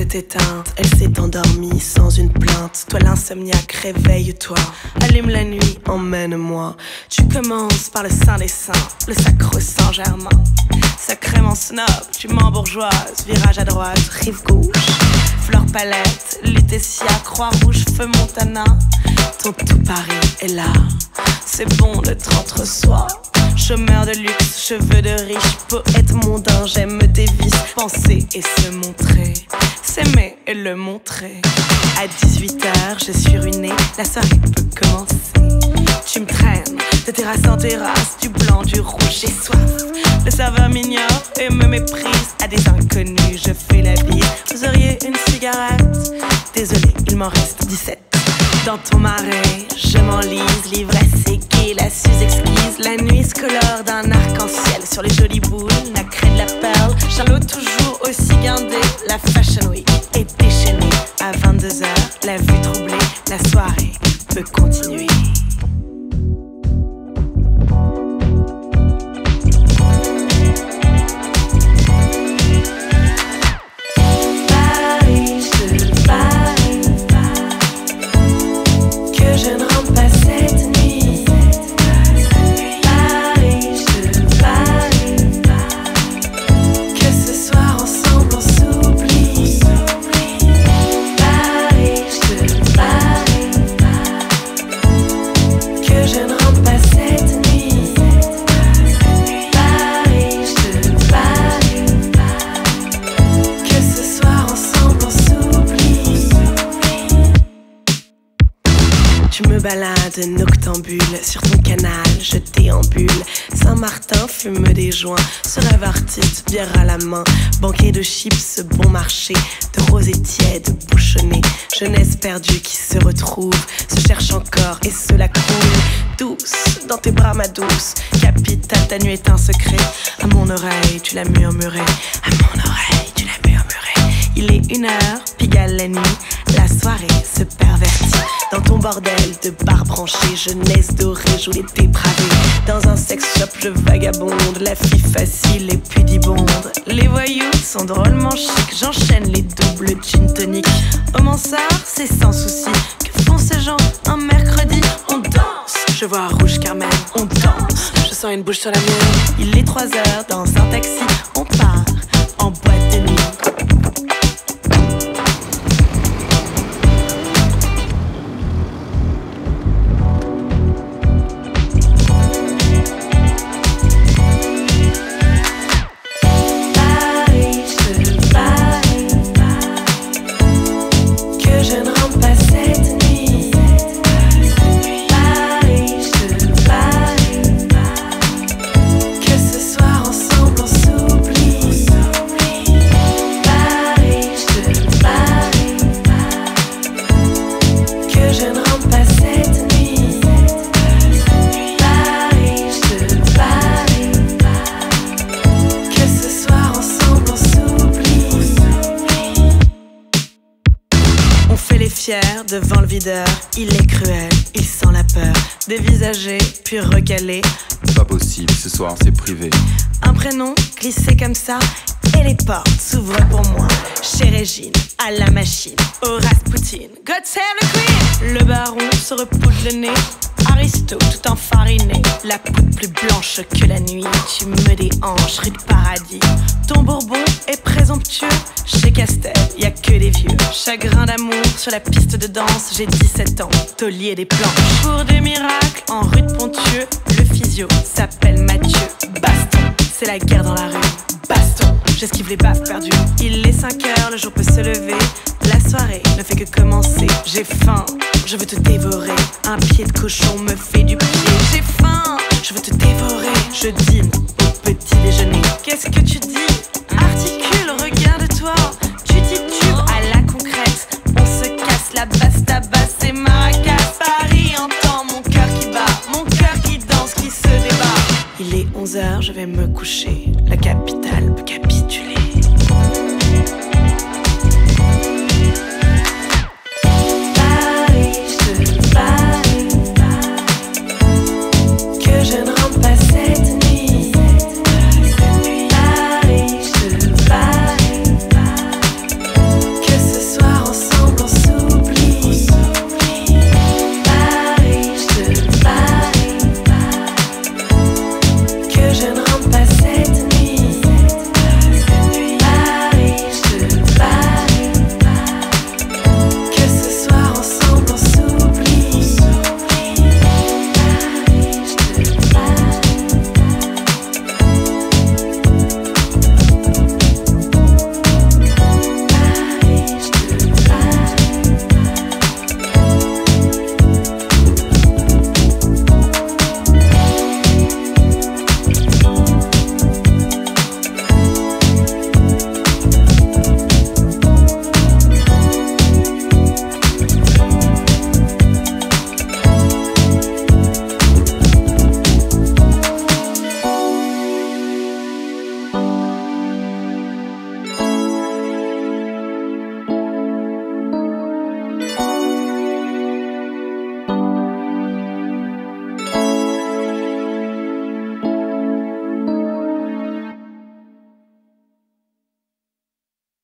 éteinte, elle s'est endormie sans une plainte. Toi l'insomniaque, réveille-toi, allume la nuit, emmène-moi. Tu commences par le saint des saints, le sacre Saint-Germain. Sacrément snob, tu m'embourgeoises, virage à droite, rive gauche. Fleur palette, Lutetia, Croix-Rouge, Feu Montana. Ton tout Paris est là, c'est bon d'être entre soi. Chômeur de luxe, cheveux de riche, poète mondain, j'aime tes vices. Penser et se montrer, s'aimer et le montrer. À 18h, je suis ruinée, la soirée peut commencer. Tu me traînes, de terrasse en terrasse, du blanc, du rouge, j'ai soif. Le serveur m'ignore et me méprise. À des inconnus, je fais la bise. Vous auriez une cigarette? Désolé, il m'en reste 17. Dans ton marais, je m'enlise, l'ivresse est la suze exquise. La nuit se colore d'un arc-en-ciel sur les jolies boules, nacrée de la perle. Charlot toujours aussi guindée, la Fashion Week est déchaînée. À 22h, la vue troublée, la soirée peut continuer. Tu me balades noctambule sur ton canal, je déambule. Saint-Martin fume des joints, ce rêve artiste, bière à la main. Banquet de chips, bon marché, de rosée tiède, bouchonnée. Jeunesse perdue qui se retrouve, se cherche encore et se la croule. Douce, dans tes bras ma douce, capitale, ta nuit est un secret. À mon oreille, tu l'as murmuré, à mon oreille, tu l'as murmuré. Il est 1h, pigale la nuit, la soirée se pervertit. Dans ton bordel de bar branché, jeunesse dorée, joue les dépravés. Dans un sex shop, je vagabonde, la fille facile et pudibonde. Les voyous sont drôlement chics, j'enchaîne les doubles gin tonic. Au Mansart, c'est sans souci, que font ces gens un mercredi? On danse, je vois un rouge Carmen, on danse, je sens une bouche sur la mienne. Il est 3h, dans un taxi, on part en boîte de nuit. Fier devant le videur, il est cruel, il sent la peur. Dévisagé, puis recalé. Pas possible, ce soir c'est privé. Un prénom glissé comme ça, et les portes s'ouvrent pour moi. Chez Régine, à la machine, au Rasputin, God save the Queen. Le baron se repoudre le nez, Aristo tout enfariné. La poudre plus blanche que la nuit, tu me déhanches, rue de paradis. Ton bourbon est présomptueux, chez Castel, y a que des vieux. Chagrin d'amour sur la piste de danse, j'ai 17 ans, taulier des planches. Pour des miracles, en rue de Pontieux, le physio s'appelle Mathieu. Baston, c'est la guerre dans la rue, baston, j'esquive les baffes perdues. Il est 5h, le jour peut se lever, la soirée ne fait que commencer. J'ai faim, je veux te dévorer, un pied de cochon me fait du pied. J'ai faim, je veux te dévorer, je dîne au petit déjeuner. Qu'est-ce que tu dis? Articule, regarde-toi, tu titubes à la concrète. On se casse la basse tabasse et maracas. Paris entend mon cœur qui bat, mon cœur qui danse, qui se débat. Il est 11h, je vais me coucher, la capitale peut capituler.